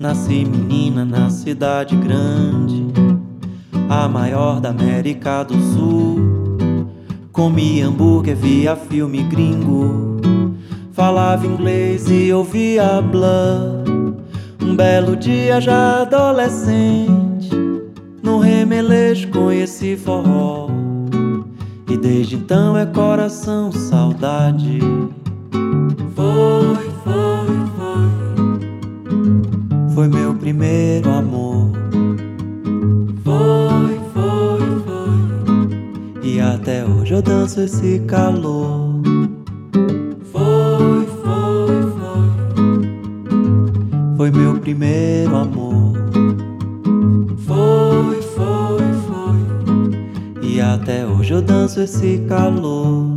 Nasci menina na cidade grande, a maior da América do Sul. Comi hambúrguer, via filme gringo, falava inglês e ouvia Blur. Um belo dia já adolescente, no Remelejo conheci forró, e desde então é coração, saudade. Foi meu primeiro amor. Foi. E até hoje eu danço esse calor. Foi meu primeiro amor. Foi. E até hoje eu danço esse calor.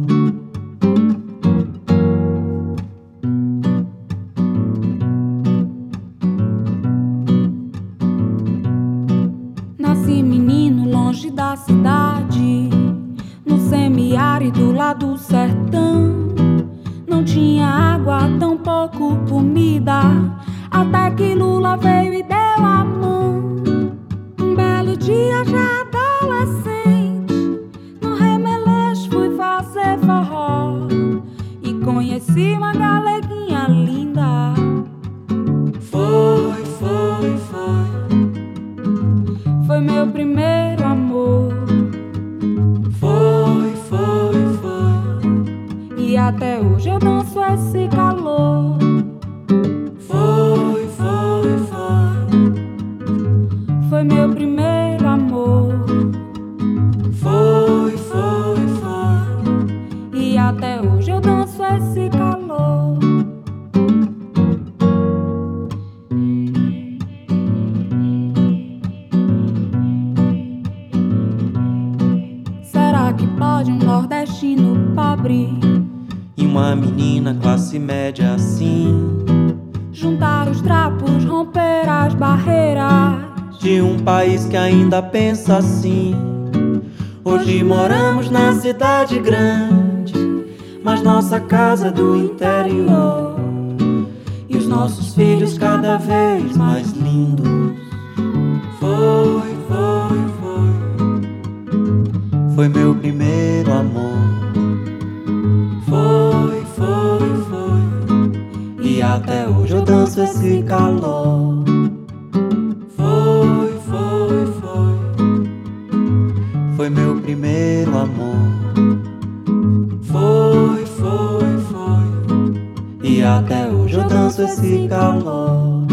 Nasci menino longe da cidade, no semiárido lá do sertão. Não tinha água, tão pouco comida, até que Lula veio e deu a mão. Um belo dia já adolescente, no Remelejo fui fazer forró, e conheci uma galeguinha linda. Foi meu primeiro amor. Foi. E até hoje eu danço esse calor. Foi. Foi meu primeiro amor. Foi. E até hoje eu danço esse calor. Será que pode um nordestino pobre E uma menina classe média assim, juntar os trapos, romper as barreiras de um país que ainda pensa assim? Hoje moramos na cidade grande, mas nossa casa é do interior, e os nossos filhos cada vez mais lindos. Foi meu primeiro amor. Foi. E até hoje eu danço esse calor. Foi. Foi meu primeiro amor. Foi. E até hoje eu danço esse calor.